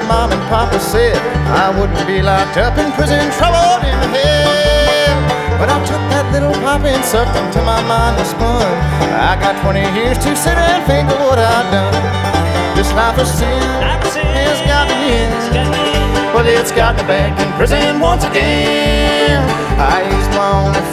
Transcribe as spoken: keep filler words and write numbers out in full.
mom and papa said I wouldn't be locked up in prison, troubled in hell. But I took that little pop and sucked into my mind and spun. I got twenty years to sit and think of what I've done. This life of sin has got me in, but it's got me back in prison once again. I used my only